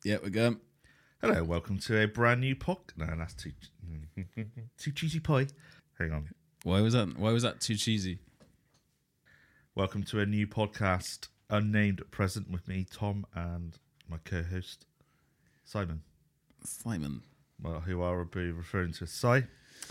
Yeah, we're going. Hello, welcome to a brand new No, that's too cheesy pie. Hang on. Why was that too cheesy? Welcome to a new podcast, unnamed present with me, Tom, and my co-host, Simon. Well, who I will be referring to as Si.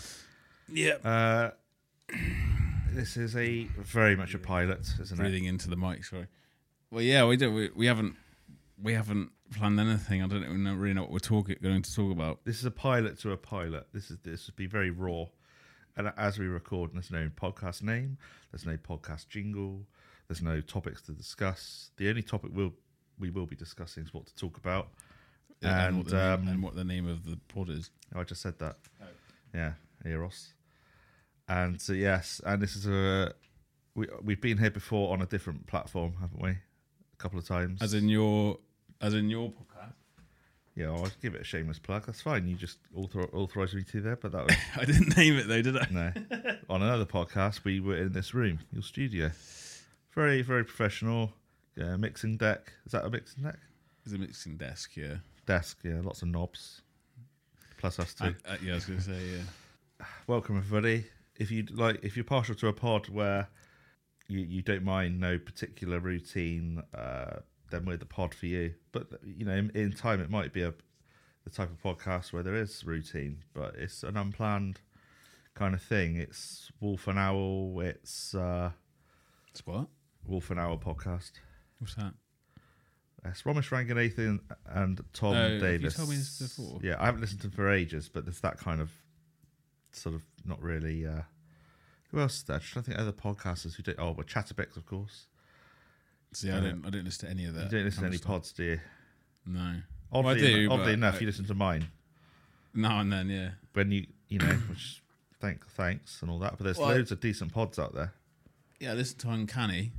Yeah. This is very much a pilot, isn't it? Breathing into the mic, sorry. Well, yeah, we do. We haven't planned anything. I don't really know what we're going to talk about. This is a pilot to a pilot. This would be very raw. And as we record, there's no podcast name, there's no podcast jingle, there's no topics to discuss. The only topic we will be discussing is what to talk about. And what the name of the pod is. Oh, I just said that. Oh. Yeah, Eros. And so, yes, and this is we've been here before on a different platform, haven't we? A couple of times. As in your podcast? Yeah, I'll give it a shameless plug. That's fine. You just authorised me to there, but that was... I didn't name it though, did I? No. On another podcast, we were in this room, your studio. Very, very professional. Mixing deck. Is that a mixing deck? It's a mixing desk, yeah. Desk, yeah. Lots of knobs. Plus us two. Yeah, I was going to say, yeah. Welcome, everybody. If you're partial to a pod where you don't mind no particular routine, then we're the pod for you. But in time it might be the type of podcast where there is routine, but it's an unplanned kind of thing. It's Wolf and Owl. It's what? Wolf and Owl podcast. What's that? It's Romesh Ranganathan and Tom Davis. You told me this before. Yeah, I haven't listened to them for ages, but there's that kind of sort of not really. Who else is there? I think other podcasters who do. Oh, well, Chatterbix, of course. See, I don't listen to any of that. You don't listen to any pods, do you? No. Oddly enough, you listen to mine. Now and then, yeah. When which thanks and all that. But there's loads of decent pods out there. Yeah, I listen to Uncanny.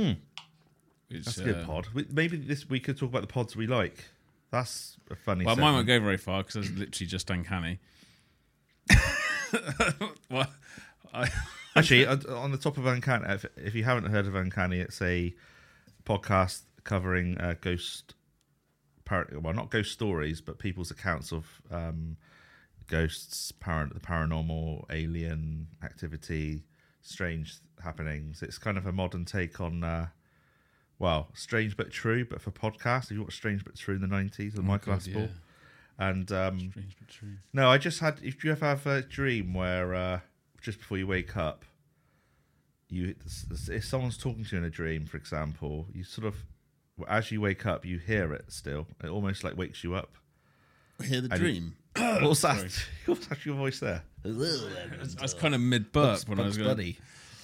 That's a good pod. Maybe we could talk about the pods we like. That's a funny. Well, mine won't go very far because it's literally just Uncanny. What? Actually, on the top of Uncanny, if you haven't heard of Uncanny, it's a podcast covering not ghost stories, but people's accounts of ghosts, the paranormal, alien activity, strange happenings. It's kind of a modern take on, Strange But True, but for podcasts. Have you watched Strange But True in the 90s with Michael Aspel? Yeah. And Strange But True. No, I just had. If you ever have a dream where just before you wake up, if someone's talking to you in a dream, for example, you sort of, as you wake up, you hear it still. It almost like wakes you up. Hear the dream. What's that? What's that? Your voice there? I was kind of mid burp when I was going.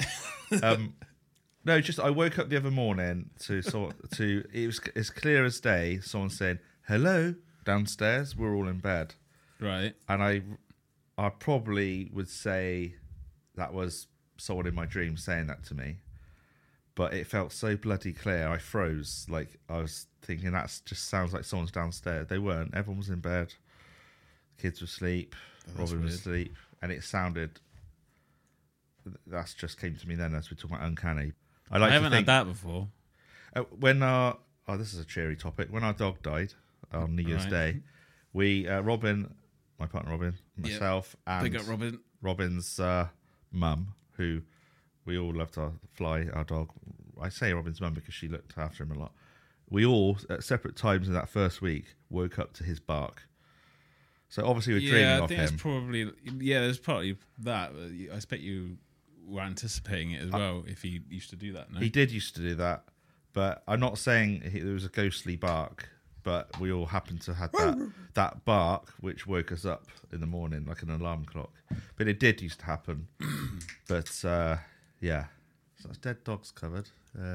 No, just I woke up the other morning to it was as clear as day. Someone said hello downstairs. We're all in bed, right? And I probably would say that was someone in my dream saying that to me, but it felt so bloody clear. I froze. Like I was thinking that just sounds like someone's downstairs. They weren't. Everyone was in bed. Kids were asleep. Robin was asleep, and it sounded. That's just came to me then as we talk about Uncanny. I haven't had that before. This is a cheery topic. When our dog died on New Year's Day, we Robin, my partner Robin, myself, and big up Robin. Robin's mum, who we all loved our dog. I say Robin's mum because she looked after him a lot. We all, at separate times in that first week, woke up to his bark. So obviously we're dreaming of him. It's probably, there's partly that. I expect you were anticipating it as well if he used to do that, no? He did used to do that, but I'm not saying there was a ghostly bark, but we all happened to have that bark which woke us up in the morning like an alarm clock. But it did used to happen. But so that's dead dogs covered.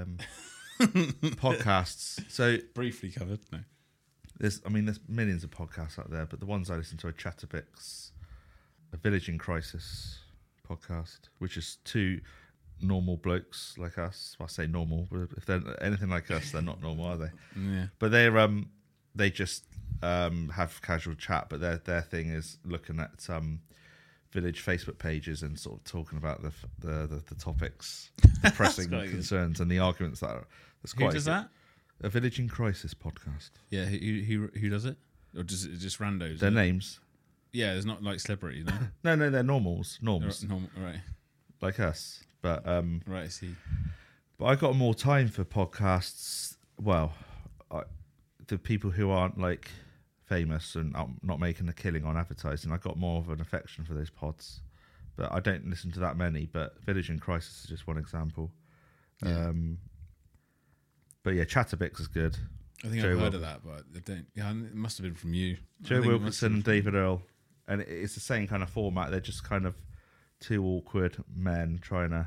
Podcasts. So briefly covered. No, there's millions of podcasts out there, but the ones I listen to are Chatterbix, A Village in Crisis podcast, which is two normal blokes like us. Well, I say normal, but if they're anything like us, they're not normal, are they? Yeah. But they just have casual chat, but their thing is looking at village Facebook pages and sort of talking about the topics, the pressing concerns and the arguments that's quite. Who does that? A Village in Crisis podcast. Yeah, who does it? Or just randos? Their names? Yeah, there's not like celebrities, no? No, they're norms. Right. Like us. But Right, I see. But I got more time for podcasts. Well, the people who aren't like famous and not making a killing on advertising, I got more of an affection for those pods. But I don't listen to that many. But Village in Crisis is just one example. Yeah. But yeah, Chatterbix is good. I think I've heard of that, but I don't. Yeah, it must have been from you. Joe Wilkinson and David Earl, and it's the same kind of format. They're just kind of two awkward men trying to,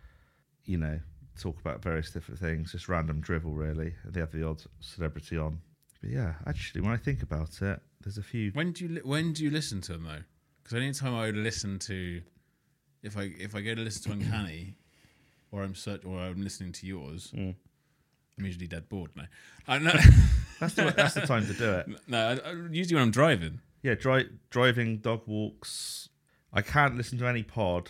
talk about various different things, just random drivel, really. And they have the odd celebrity on. But yeah, actually, when I think about it, there's a few. When do you listen to them though? Because any time I would listen to, if I go to listen to Uncanny, or I'm listening to yours. I'm usually dead bored now. That's the time to do it. No, usually when I'm driving. Yeah, driving, dog walks. I can't listen to any pod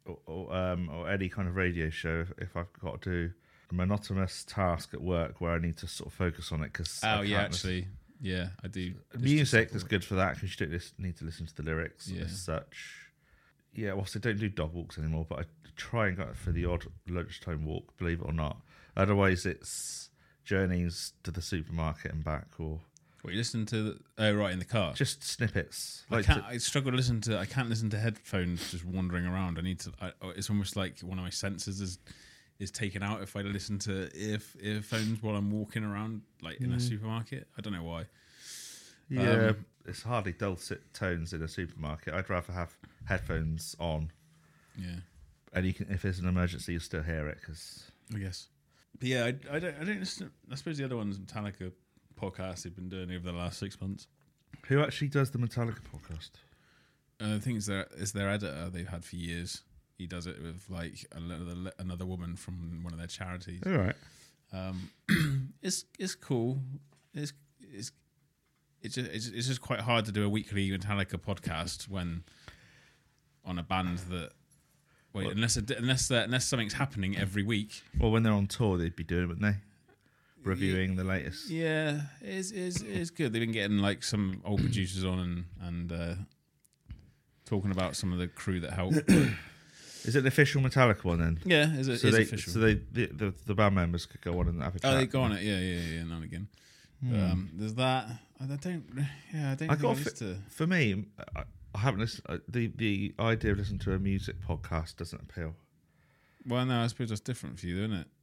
or any kind of radio show if I've got to do a monotonous task at work where I need to sort of focus on it. Yeah, I do. Music is good for that because you don't need to listen to the lyrics as such. Yeah, well, so I don't do dog walks anymore, but I try and go for the odd lunchtime walk, believe it or not. Otherwise, it's journeys to the supermarket and back, or what you listen to? Right in the car. Just snippets. I struggle to listen to. I can't listen to headphones just wandering around. I need to. It's almost like one of my senses is taken out if I listen to earphones while I'm walking around, like in a supermarket. I don't know why. Yeah, it's hardly dulcet tones in a supermarket. I'd rather have headphones on. Yeah, and you can, if there's an emergency, you'll still hear it. Because I guess. But yeah, I don't listen. I suppose the other one's Metallica podcast they've been doing over the last 6 months. Who actually does the Metallica podcast? I think it's their editor they've had for years. He does it with like another woman from one of their charities. All right. It's cool. It's just quite hard to do a weekly Metallica podcast when on a band that. Wait, unless something's happening every week. Well, when they're on tour, they'd be doing it, wouldn't they? Reviewing the latest. Yeah, it's good. They've been getting like some old producers on and talking about some of the crew that helped. Is it the official Metallica one then? Yeah, it's official. So the band members could go on and have a chat. Oh, they go on it. Yeah, now and again. There's that. I don't. For me, I haven't listened. The idea of listening to a music podcast doesn't appeal. Well, no, I suppose that's different for you, isn't it?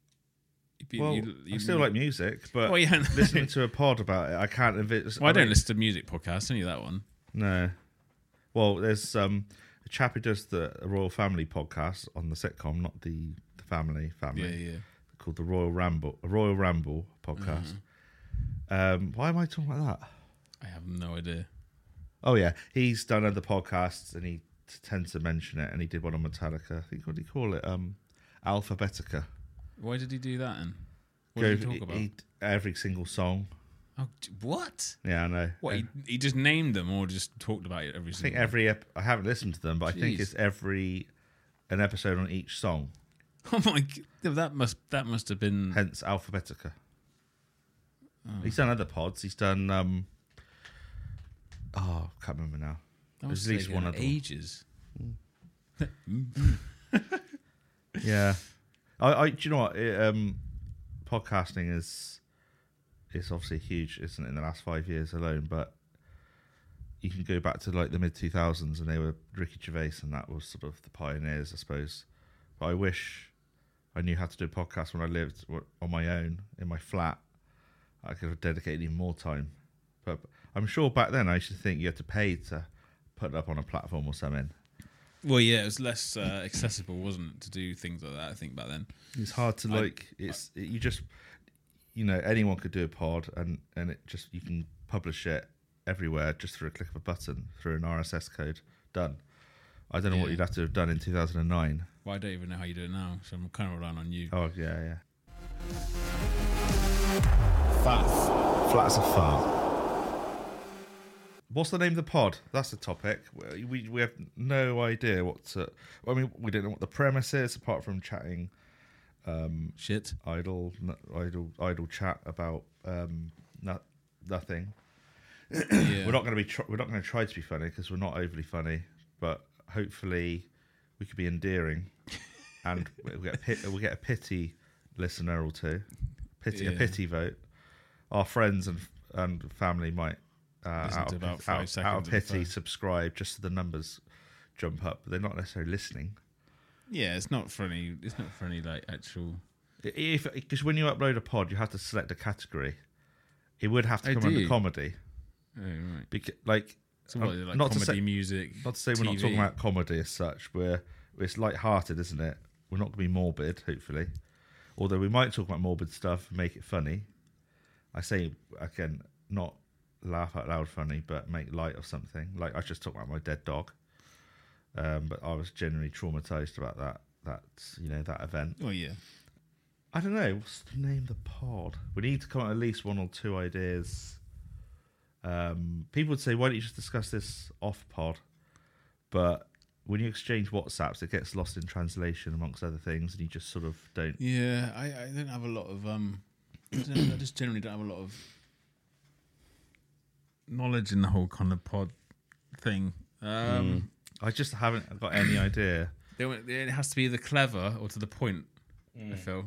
I still like music, but listening to a pod about it, I can't envisage. Well, I don't listen to music podcasts, only that one. No. Well, there's a chap who does the Royal Family podcast on the sitcom, not the family. Yeah. Called the Royal Ramble podcast. Why am I talking about that? I have no idea. Oh yeah, he's done other podcasts and he tends to mention it. And he did one on Metallica. I think, what do you call it? Alphabetica. Why did he do that? And what did he talk about? Every single song. Oh, what? Yeah, I know. What he just named them or just talked about it every single? I think I haven't listened to them, but I think it's an episode on each song. Oh my god, that must have been. Hence Alphabetica. Oh. He's done other pods. He's done. I can't remember now. There's at least one other ages. Yeah. Do you know what? Podcasting is obviously huge, isn't it, in the last 5 years alone? But you can go back to like the mid 2000s, and they were Ricky Gervais, and that was sort of the pioneers, I suppose. But I wish I knew how to do a podcast when I lived on my own in my flat. I could have dedicated even more time. But I'm sure back then I used to think you had to pay to put it up on a platform or something. Well, yeah, it was less accessible, wasn't it, to do things like that, I think, back then. It's hard to anyone could do a pod and it just, you can publish it everywhere just through a click of a button, through an RSS code, done. I don't know what you'd have to have done in 2009. Well, I don't even know how you do it now, so I'm kind of relying on you. Oh, yeah. Flat as a fart. What's the name of the pod? That's the topic. We have no idea we don't know what the premise is, apart from chatting Shit. idle chat about nothing. Yeah. We're not going to try to be funny because we're not overly funny, but hopefully we could be endearing, and we'll get a pity listener or two, a pity vote. Our friends and family might out of pity subscribe just so the numbers jump up, but they're not necessarily listening. Yeah, it's not for any like actual. Because when you upload a pod, you have to select a category. It would have to come under comedy. Oh, right. Because, So what, like not comedy, to say, music? Not to say we're not talking about comedy as such. It's light-hearted, isn't it? We're not going to be morbid, hopefully. Although we might talk about morbid stuff and make it funny. I say, again, not laugh out loud funny, but make light of something. Like I just talked about my dead dog. But I was genuinely traumatised about that event. Oh, yeah. I don't know. What's the name of the pod? We need to come up with at least one or two ideas. People would say, why don't you just discuss this off pod? But when you exchange WhatsApps, it gets lost in translation amongst other things, and you just sort of don't. Yeah, I don't have a lot of. I just generally don't have a lot of knowledge in the whole kind of pod thing. I just haven't got any idea. It has to be either clever or to the point. I feel.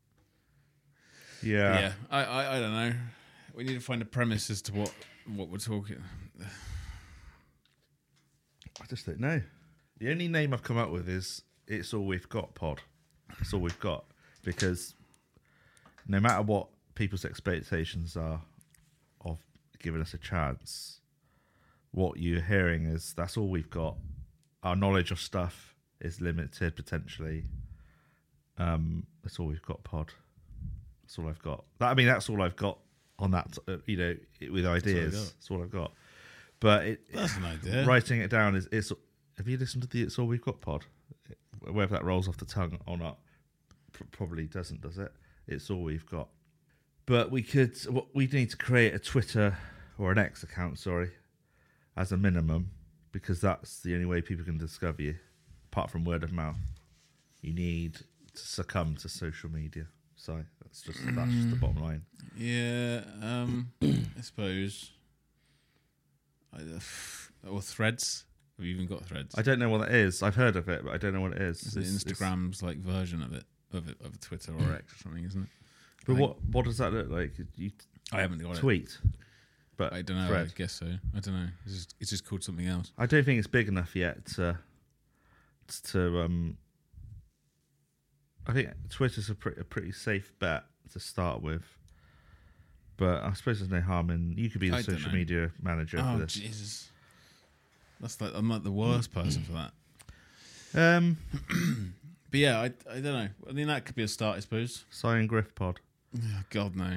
Yeah. I don't know. We need to find a premise as to what we're talking. I just don't know. The only name I've come up with is It's All We've Got pod. It's all we've got. Because no matter what people's expectations are of giving us a chance, what you're hearing is that's all we've got. Our knowledge of stuff is limited potentially. That's all we've got pod. That's all I've got. That's all I've got on that, with ideas. That's all I've got. But that's an idea. Writing it down is. Have you listened to the It's All We've Got pod? Whether that rolls off the tongue or not, probably doesn't, does it? It's all we've got. But we need to create a Twitter or an X account, as a minimum, because that's the only way people can discover you, apart from word of mouth. You need to succumb to social media. So that's just the bottom line. Yeah, I suppose. Or Threads. Have you even got Threads? I don't know what that is. I've heard of it, but I don't know what it is. It's Instagram's like version of it, of Twitter or X or something, isn't it? But what does that look like? I haven't got tweet. But I don't know. Thread. I guess so. I don't know. It's just called something else. I don't think it's big enough yet to I think Twitter's a pretty safe bet to start with. But I suppose there's no harm in. You could be the social media manager for this. Oh, Jesus. I'm like the worst person for that. But yeah, I don't know. I mean, that could be a start, I suppose. Cyan Griff pod. Oh, God, no.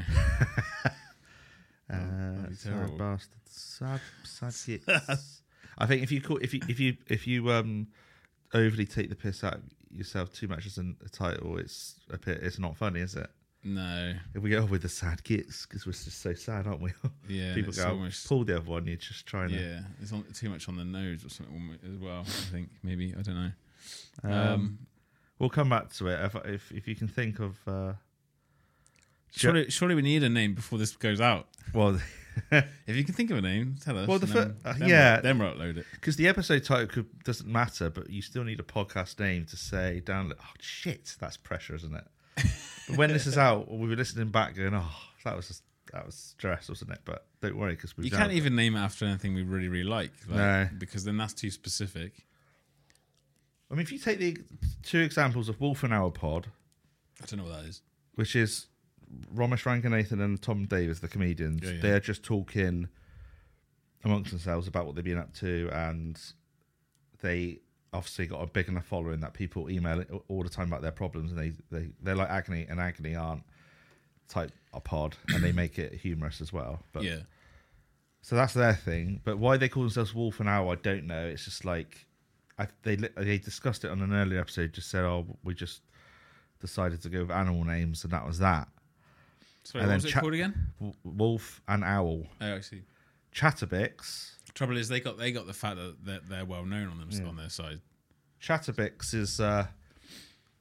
Sad bastards. Sad gits. I think if you overly take the piss out of yourself too much as a title, it's not funny, is it? No. If we go with the sad gits, because we're just so sad, aren't we? Yeah. People go, almost, pull the other one, you're just trying to. Yeah, it's too much on the nose or something as well, I think. Maybe, I don't know. We'll come back to it. If you can think of. Surely we need a name before this goes out. Well, if you can think of a name, tell us. Well, then we'll upload it. Because the episode title doesn't matter, but you still need a podcast name to say download. Oh shit, that's pressure, isn't it? But when this is out, we'll be listening back, going, "Oh, that was stress, wasn't it?" But don't worry, because you can't even name it after anything we really, really like. No, because then that's too specific. I mean, if you take the two examples of Wolf and Hour Pod, I don't know what that is, which is Ramesh Ranganathan and Tom Davis, the comedians. Yeah. They're just talking amongst themselves about what they've been up to, and they obviously got a big enough following that people email it all the time about their problems, and they're like Agony and Agony Aunt type a pod, and they make it humorous as well. But, yeah. So that's their thing. But why they call themselves Wolf and Owl, I don't know. It's just like they discussed it on an earlier episode. Just said, "Oh, we just decided to go with animal names," and that was that. Sorry, what was it called again? Wolf and Owl. Oh, I see. Chatterbix. Trouble is, they got the fact that they're well known on them on their side. Chatterbix is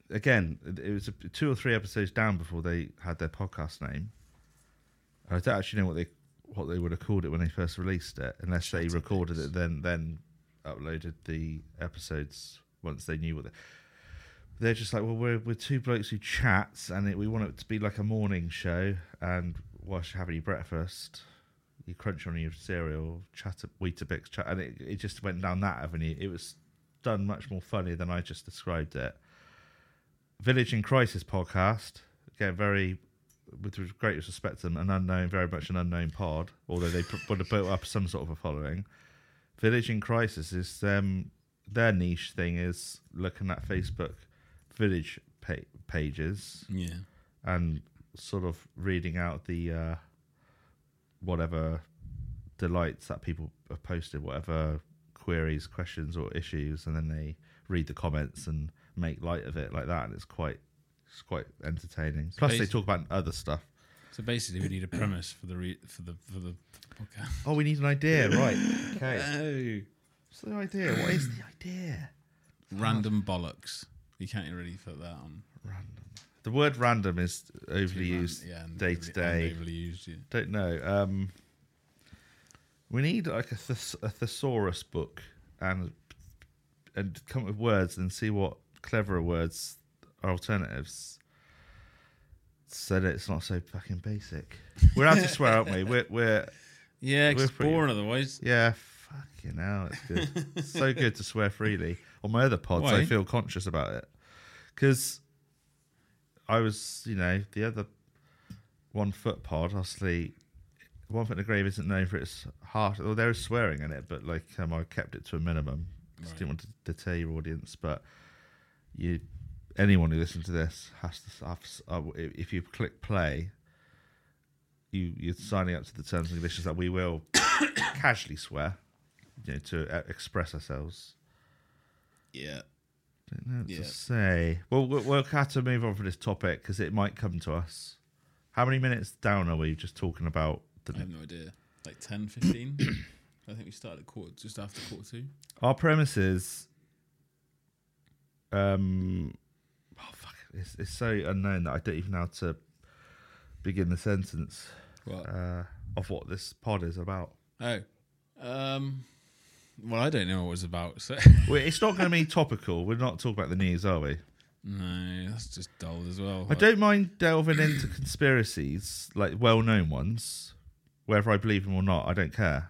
again, it was 2 or 3 episodes down before they had their podcast name. I don't actually know what they would have called it when they first released it, unless they recorded it then uploaded the episodes once they knew what they're just like, well, we're 2 blokes who chats, and we want it to be like a morning show, and whilst you're having your breakfast, you crunch on your cereal, Weetabix chat, and it just went down that avenue. It was done much more funny than I just described it. Village in Crisis podcast, again, with great respect to them, very much an unknown pod, although they would have built up some sort of a following. Village in Crisis is their niche thing is looking at Facebook village pages, and sort of reading out the whatever delights that people have posted, whatever queries, questions, or issues, and then they read the comments and make light of it like that, and it's quite entertaining. So plus, they talk about other stuff. So basically, we need a premise for the podcast. Oh, we need an idea, right? Okay. Oh. What's the idea? What is the idea? Random bollocks. You can't really put that on. Random. The word random is overly used day to day. Overly used, yeah. Don't know. We need like a thesaurus book and come up with words and see what cleverer words are alternatives, so that it's not so fucking basic. We're out to swear, aren't we? We're it's boring otherwise. Yeah, fucking hell, it's good. It's so good to swear freely. On my other pods, Why? I feel conscious about it because I was, the other 1 Foot pod, obviously. 1 Foot in the Grave isn't known for its harsh. Well, there is swearing in it, but I kept it to a minimum. Just didn't want to deter your audience, but anyone who listens to this has to. If you click play, you're signing up to the terms and conditions that we will casually swear, to express ourselves. Yeah. Don't know what to say. Well, we'll have to move on from this topic because it might come to us. How many minutes down are we just talking about? I have no idea. Like 10, 15? I think we started at just after 2:45. Our premise is, it's so unknown that I don't even know how to begin the sentence of what this pod is about. Oh, well, I don't know what it was about. So Well, it's not going to be topical. We're not talking about the news, are we? no, that's just dull as well. I don't mind delving into conspiracies, like well-known ones, whether I believe them or not. I don't care.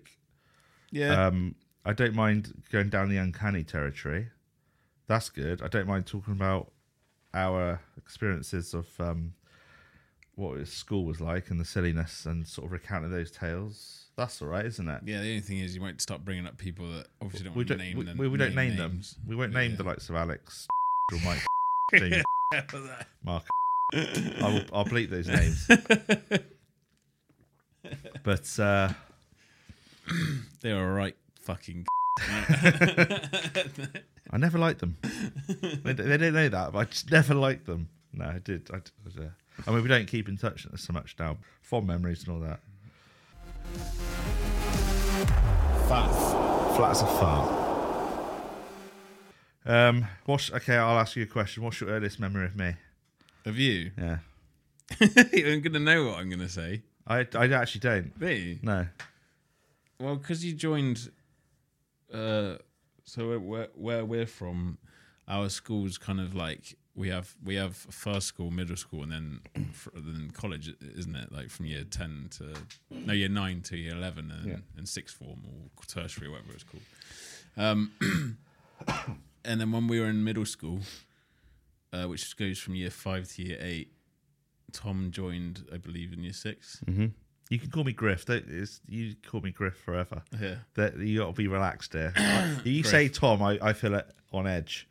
I don't mind going down the uncanny territory. That's good. I don't mind talking about our experiences of what school was like and the silliness and sort of recounting those tales. That's all right, isn't it? Yeah, the only thing is you won't stop bringing up people that obviously don't We want to don't. name them. We don't name them. names. We won't name the likes of Alex or Mike, James, Mark. I'll bleep those names. But they were right fucking. I never liked them. They don't know that, but I just never liked them. No, I did. I mean, we don't keep in touch so much now. Fond memories and all that. Flat as a fart. Okay, I'll ask you a question. What's your earliest memory of me? Of you? Yeah. I'm going to know what I'm going to say. I actually don't. Me? No. Well, because you joined. So where we're from, our school's kind of like we have first school, middle school, and then college, isn't it? Like from year 10 to year 9 to year 11, and sixth form or tertiary, or whatever it's called. And then when we were in middle school, which goes from year 5 to year 8, Tom joined, I believe, in year 6. Mm-hmm. You can call me Griff. You call me Griff forever. Yeah. You got to be relaxed here. You say Tom, I feel it on edge.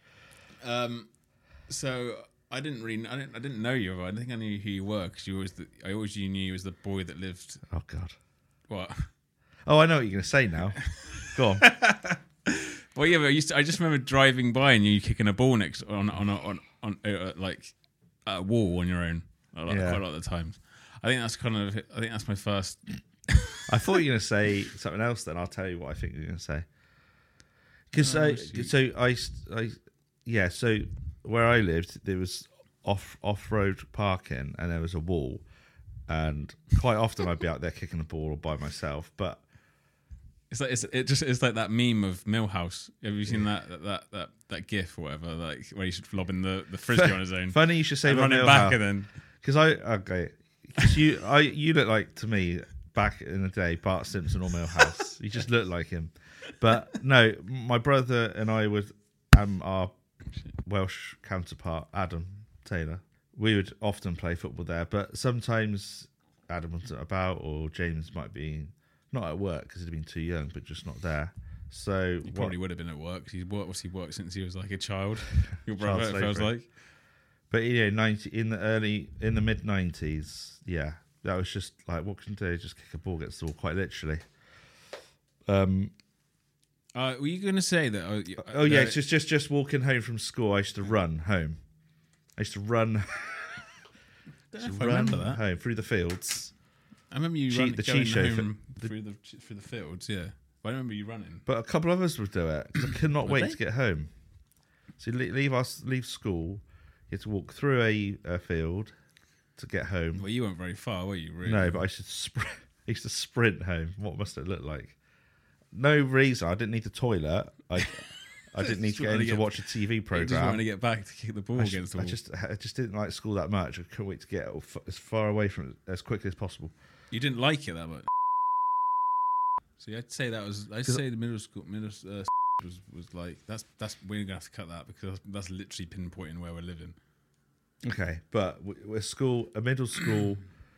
So I didn't know you. I don't think I knew who you were because I always knew you as the boy that lived. Oh God. What? Oh, I know what you're going to say now. Go on. Well, yeah, but I just remember driving by and you kicking a ball next on like a wall on your own quite a lot of the times. I think that's my first. I thought you were going to say something else. Then I'll tell you what I think you're going to say. Because so where I lived, there was off-road parking, and there was a wall, and quite often I'd be out there kicking the ball by myself. But It's like that meme of Millhouse. Have you seen that GIF or whatever? Like where he's lobbing the frisbee on his own. funny you should say and about run it back, Millhouse, and then because you look like to me back in the day Bart Simpson or Millhouse. You just look like him. But no, my brother and I would our Welsh counterpart Adam Taylor. We would often play football there, but sometimes Adam wasn't about, or James might be not at work because he'd been too young, but just not there. So he probably would have been at work. He's worked since he was like a child. Your Child brother, it feels slavery. like. But in the mid 90s, yeah, that was just like, what can you do? Just kick a ball against the wall, quite literally. Were you going to say that? Yeah, it's just walking home from school. I used to run home. I used to run. I remember that. Home through the fields. I remember you The going cheat show home through the fields. Yeah, but I remember you running. But a couple of us would do it 'cause I could not Would wait they? to get home. So you leave school. You had to walk through a field to get home. Well, you weren't very far, were you? Really? No, but I used to sprint home. What must it look like? No reason. I didn't need the toilet. I didn't need to get in to watch a TV You just program. wanted to get back to kick the ball against the wall. I just didn't like school that much. I couldn't wait to get as far away from it as quickly as possible. You didn't like it that much. So I'd say the middle was like that's we're gonna have to cut that because that's literally pinpointing where we're living. Okay, but we're a middle school.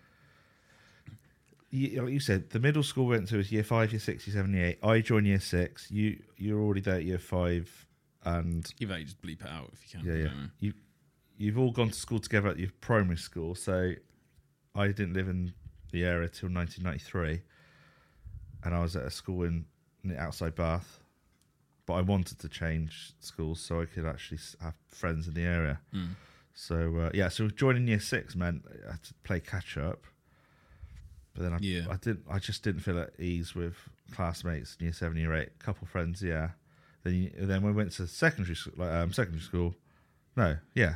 Like you said, the middle school went to was year 5, year 6, year 7, year 8. I joined year 6. You're already there at year 5, and Give that, you just bleep it out if you can. yeah. You've all gone to school together at your primary school. So I didn't live in the area till 1993, and I was at a school outside Bath. But I wanted to change schools so I could actually have friends in the area. Mm. So so joining year 6 meant I had to play catch up. But then I just didn't feel at ease with classmates in year 7, year 8. A couple of friends, yeah. Then we went to secondary school. No, yeah,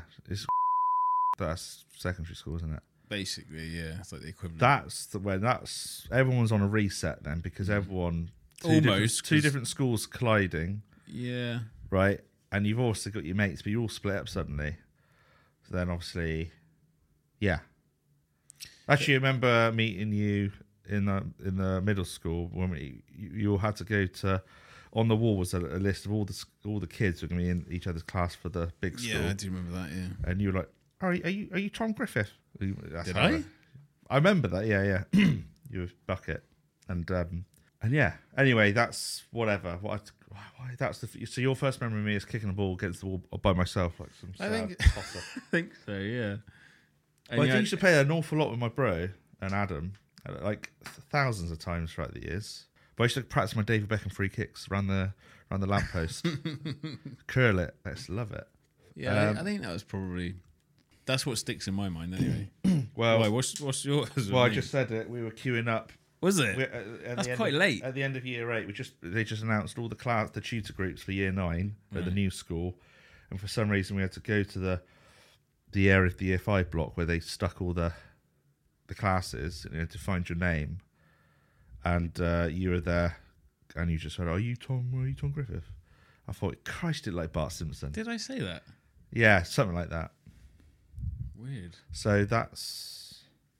that's secondary school, isn't it? Basically, yeah, it's like the equivalent. That's everyone's on a reset then, because everyone two different schools colliding, yeah. right? And you've also got your mates, but you all split up suddenly. So then obviously, yeah. Actually, I remember meeting you in the middle school when you all had to go to. On the wall was a list of all the kids who were going to be in each other's class for the big school. Yeah, I do remember that. Yeah, And you were like, "Are you Tom Griffith?" Did I? I remember that. Yeah. You were Bucket, and yeah. Anyway, that's whatever. Why that's so your first memory of me is kicking the ball against the wall by myself, like some. I think so. Yeah. And I used to play an awful lot with my bro and Adam, like thousands of times throughout the years. But I used to practice my David Beckham free kicks around the lamppost, curl it. Let's love it. Yeah, I think that was probably that's what sticks in my mind anyway. Well, Why, what's yours? I just said it. We were queuing up. Was it? That's quite late. At the end of year 8, they just announced all the tutor groups for year 9 at the new school, and for some reason we had to go to the area of the year 5 block where they stuck all the classes, to find your name, and you were there, and you just said, "Are you Tom Griffith?" I thought, Christ, did like Bart Simpson. Did I say that? Yeah, something like that. Weird. So that's.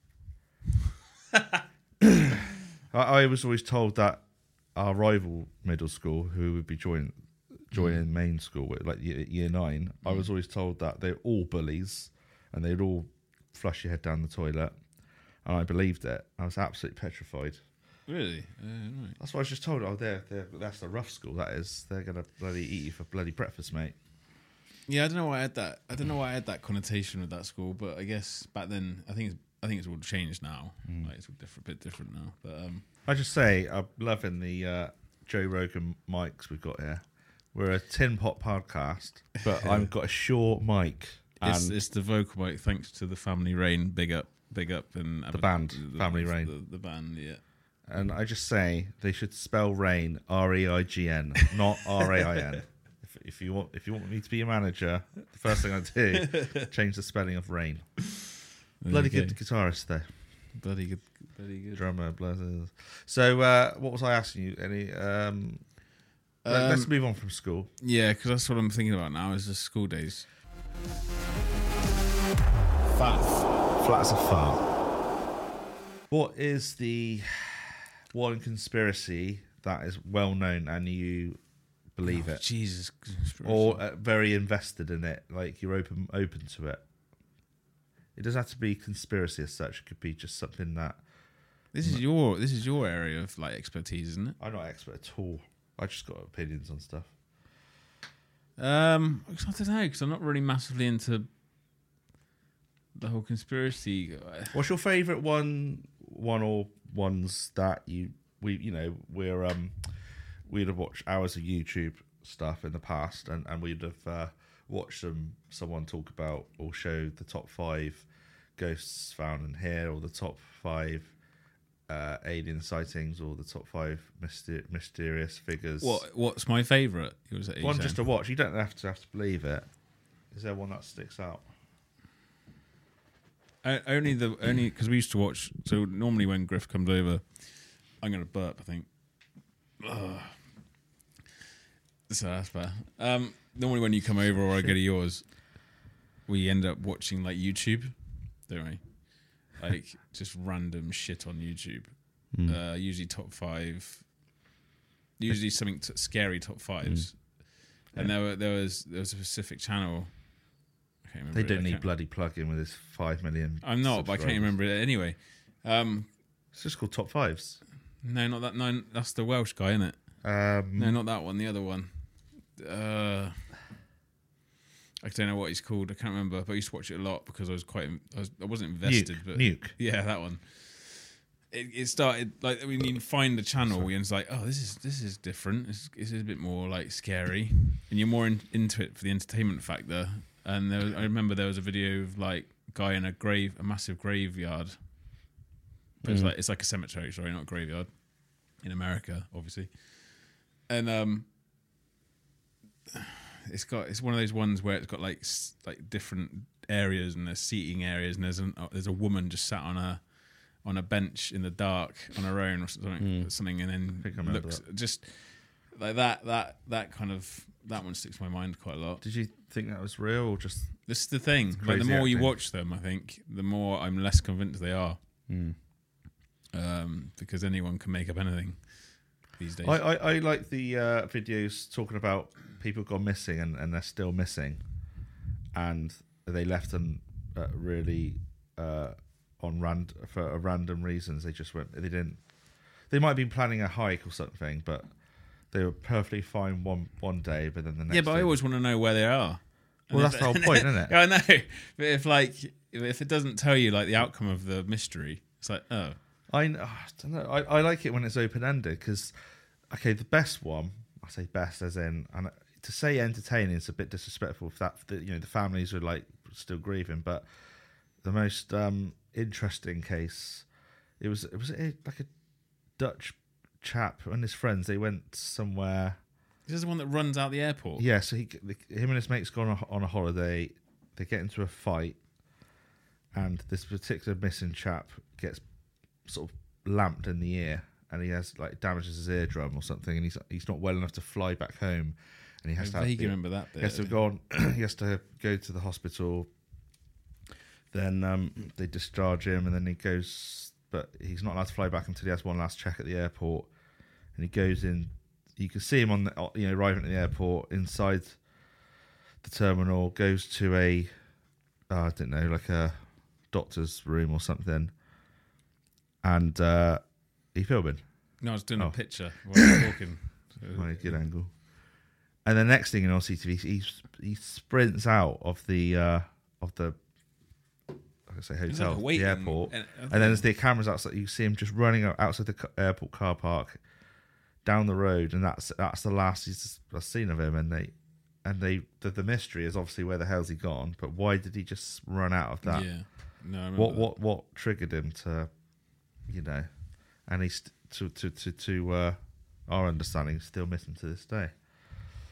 I was always told that our rival middle school, who would be joining main school with like year 9, I was always told that they're all bullies and they'd all flush your head down the toilet, and I believed it. I was absolutely petrified. Really? Right. That's what I was just told. Oh, that's the rough school. That is. They're gonna bloody eat you for bloody breakfast, mate. Yeah, I don't know why I had that connotation with that school, but I guess back then I think it's all changed now. Like it's a bit different now. But I just say I'm loving the Joe Rogan mics we've got here. We're a tin pot podcast, but I've got a short mic. It's the vocal mic, thanks to the Family Rain. Big up, and The band, Family Rain. The band, yeah. And I just say they should spell rain REIGN, not RAIN. if you want me to be your manager, the first thing I do, change the spelling of rain. Bloody good guitarist though. Bloody good. Drummer, bloody. So what was I asking you? Any? Let's move on from school. Yeah, because that's what I'm thinking about now. Is the school days. Faff. Flat as a fart. What is the one conspiracy that is well known and you believe it? Jesus. Or very invested in it, like you're open to it? It doesn't have to be conspiracy as such. It could be just something that... This is your area of like expertise, isn't it? I'm not expert at all. I just got opinions on stuff. I don't know, because I'm not really massively into the whole conspiracy. What's your favourite one or ones that we'd have watched hours of YouTube stuff in the past, and we'd have watched someone talk about or show the top 5 ghosts found in here, or the top 5 alien sightings, or the top 5 mysterious figures. What's my favourite? One just to watch. You don't have to believe it. Is there one that sticks out? Only because we used to watch. So normally when Griff comes over, I'm going to burp, I think. Ugh. So that's bad. Normally when you come over or I go to yours, we end up watching like YouTube, don't we? Like just random shit on YouTube. Usually top 5. Usually something scary top 5s. And there was a specific channel. They don't need bloody plug-in with his 5 million. I'm not, but I can't remember it anyway. It's just called Top 5s. No, not that. No, that's the Welsh guy, isn't it? No, not that one. The other one. I don't know what he's called. I can't remember, but I used to watch it a lot because I wasn't invested. Nuke. Yeah, that one. It started like when you find the channel, and it's like, oh, this is different. This is a bit more like scary, and you're more into it for the entertainment factor. And I remember there was a video of like a guy in a massive graveyard. But it's like a cemetery, sorry, not a graveyard, in America, obviously. And it's one of those ones where it's got like different areas, and there's seating areas, and there's a woman just sat on a bench in the dark on her own or something, and then looks just like that kind of. That one sticks to my mind quite a lot. Did you think that was real, or just... This is the thing. Like, the more you watch them, I think, the more I'm less convinced they are. Because anyone can make up anything these days. I like the videos talking about people gone missing and they're still missing. And they left them really for random reasons. They just went... They might have been planning a hike or something, but... They were perfectly fine one day, but then the next. Yeah, but day... I always want to know where they are. Well, that's the whole point, isn't it? I know, but if it doesn't tell you like the outcome of the mystery, it's like, oh, I don't know. I like it when it's open ended because, okay, the best one, I say best as in, and to say entertaining is a bit disrespectful. If the families are like still grieving, but the most interesting case, it was like a Dutch chap and his friends. They went somewhere. This is the one that runs out the airport. Yeah, so him and his mates go on a holiday. They get into a fight, and this particular missing chap gets sort of lamped in the ear, and he has like damages his eardrum or something, and he's not well enough to fly back home, and he has to. Remember that bit. He has to go on. He has to go to the hospital. Then they discharge him, and then he goes, but he's not allowed to fly back until he has one last check at the airport, and he goes in. You can see him on the, arriving at the airport inside the terminal. Goes to a, I don't know, like a doctor's room or something, and he filming. No, I was doing a picture while I was talking. Good angle. And the next thing in CCTV, he sprints out of the like I say hotel, the airport, and then there's the cameras outside. You see him just running outside the airport car park. Down the road, and that's the last I've seen of him. And the mystery is obviously where the hell's he gone? But why did he just run out of that? Yeah, no. I What triggered him to, and he's to our understanding still missing to this day.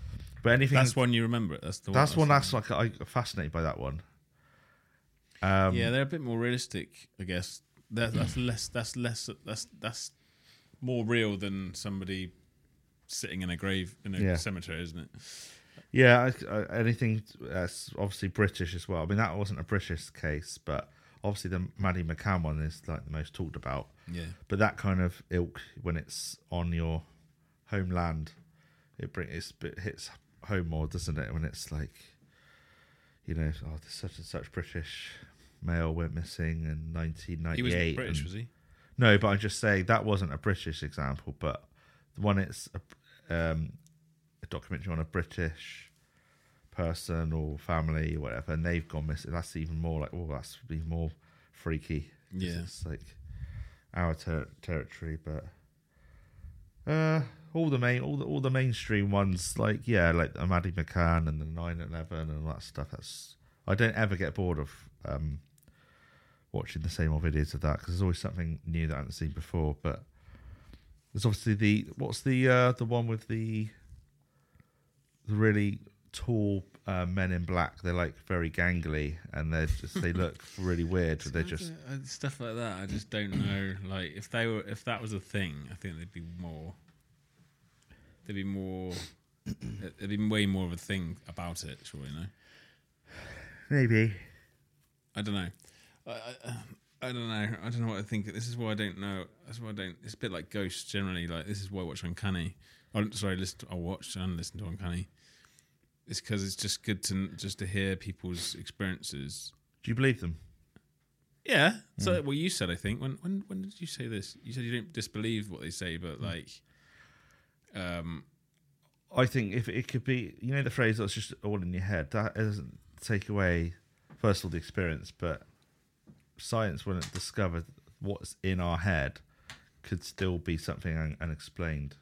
But anything That's one you remember. That's the one. that's one that's like I'm fascinated by that one. Yeah, they're a bit more realistic, I guess. That's less. That's more real than somebody sitting in a grave in a cemetery, isn't it? Yeah, anything that's obviously British as well. I mean, that wasn't a British case, but obviously the Maddie McCann one is like the most talked about. Yeah. But that kind of ilk, when it's on your homeland, it hits home more, doesn't it? When it's like, there's such and such British male went missing in 1998. He was British, was he? No, but I'm just saying that wasn't a British example, but the one it's a documentary on a British person or family or whatever, and they've gone missing. That's even more like, that's even more freaky. Yeah, it's like our territory. But all the mainstream ones, like Maddie McCann and the 9/11 and all that stuff. I don't ever get bored of watching the same old videos of that, because there's always something new that I haven't seen before. But there's obviously the one with the really tall men in black. They're like very gangly, and they look really weird. They're just stuff like that. I just don't know. Like if that was a thing, I think there'd be way more of a thing about it. Surely, no. Maybe. I don't know. I don't know. I don't know what I think. This is why I don't know. That's why I don't. It's a bit like Ghosts generally. Like this is why I watch Uncanny. I'll watch and listen to Uncanny. It's because it's just good to hear people's experiences. Do you believe them? Yeah. So, well, you said, I think, when did you say this? You said you don't disbelieve what they say, but like, I think if it could be, the phrase that's just all in your head, that doesn't take away, first of all, the experience, but science, when it discovered what's in our head, could still be something unexplained.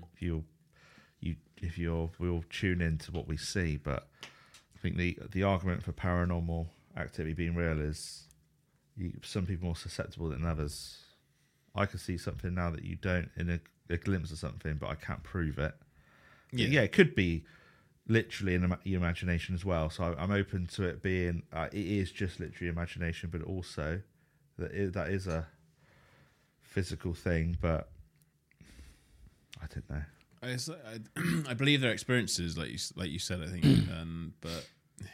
We'll tune into what we see, but I think the argument for paranormal activity being real is some people are more susceptible than others. I can see something now that you don't, in a glimpse of something, but I can't prove it. Yeah, it could be literally in your imagination as well. So I'm open to it being it is just literally imagination, but also that is a physical thing. But I don't know. I believe their experiences, like you said, I think, but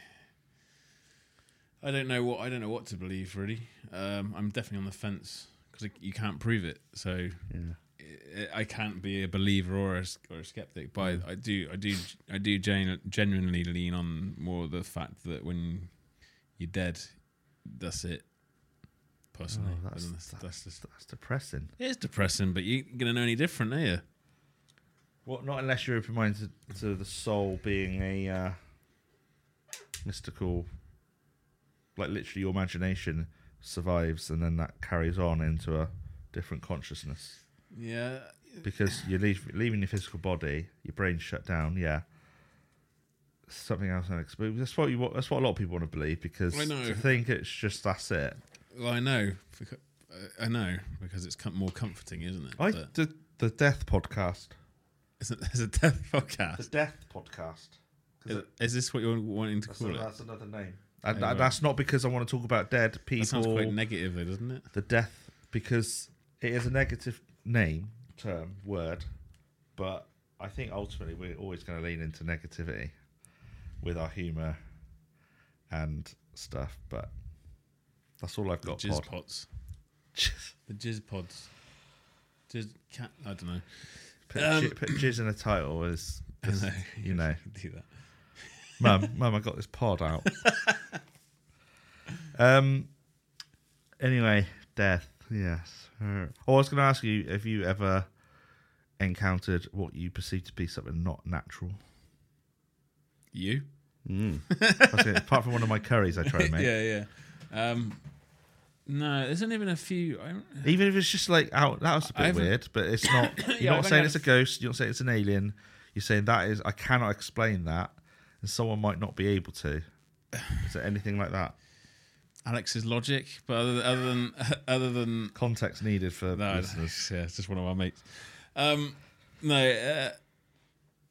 I don't know what to believe really. I'm definitely on the fence because you can't prove it, so I can't be a believer or a skeptic. But I do genuinely lean on more the fact that when you're dead, that's it. Personally, that's depressing. It is depressing, but you're gonna know any different, are you? Well, not unless you're open-minded to the soul being a mystical, like literally your imagination survives and then that carries on into a different consciousness. Yeah. Because you're leaving your physical body, your brain's shut down, something else unexplained. That's what a lot of people want to believe, because to think it's just that's it. Well, I know. Because it's more comforting, isn't it? The Death Podcast. There's a Death Podcast. The Death Podcast. Is this what you're wanting to call it? That's another name. And that's not because I want to talk about dead people. That sounds quite negative, though, doesn't it? The death, because it is a negative word, but I think ultimately we're always going to lean into negativity with our humour and stuff. But that's all I've got. Jizz pots. The jizz pods. I don't know. Put jizz in a title is just, do that. Mum, I got this pod out. Anyway, death. Yes. I was going to ask you if you ever encountered what you perceive to be something not natural. You? Apart from one of my curries I try to make. Yeah. No, there's only been a few. Even if it's just like out, that was a bit weird, but it's not. You're not saying it's a ghost. You're not saying it's an alien. You're saying that is. I cannot explain that, and someone might not be able to. Is there anything like that? Alex's logic, but other than context needed for listeners. Yeah, it's just one of our mates.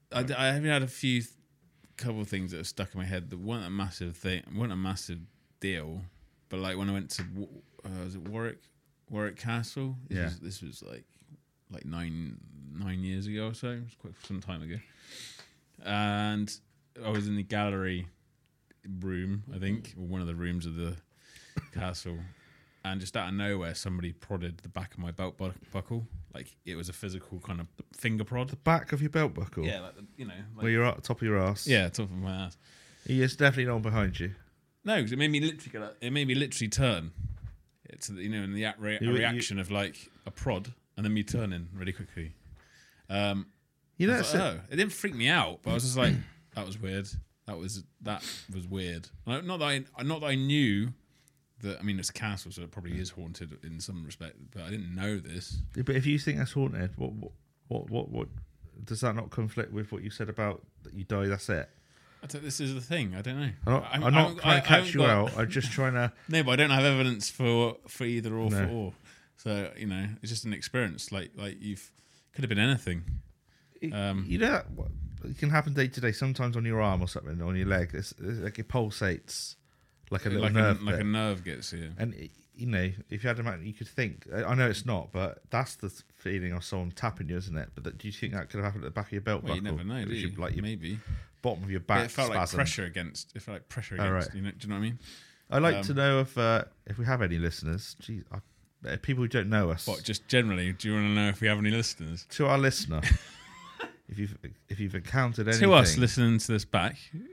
I have had a few couple of things that have stuck in my head that weren't a massive deal, but like when I went to was it Warwick Castle? This was like 9 years ago or so. It was quite some time ago, and I was in the gallery room, I think, or one of the rooms of the castle, and just out of nowhere somebody prodded the back of my belt buckle. Like it was a physical kind of finger prod. The back of your belt buckle? Yeah, like where you're at, top of your ass? Yeah, top of my ass. It's definitely not behind you. No, because it made me literally turn. It's in the reaction of like a prod and then me turning really quickly. It didn't freak me out, but I was just like, that was weird. That was weird. Not that I knew that. I mean, it's a castle, so it probably is haunted in some respect. But I didn't know this. Yeah, but if you think that's haunted, what does that not conflict with what you said about that you die? That's it. I think this is the thing. I don't know. I'm not trying to catch you out. I'm just trying to. No, but I don't have evidence for either or for or. So it's just an experience. Like could have been anything. It can happen day to day. Sometimes on your arm or something, on your leg, it's like it pulsates, like a little nerve. Like a nerve gets you. And if you had a man, you could think. I know it's not, but that's the feeling of someone tapping you, isn't it? But do you think that could have happened at the back of your belt buckle? You never know, do you? Maybe bottom of your back. It felt like pressure spasm. against. It felt like pressure Oh, against. right. Do you know what I mean? I'd like to know if we have any listeners. Geez, people who don't know us. What? Just generally, do you want to know if we have any listeners? To our listener, if you've encountered anything, to us listening to this back.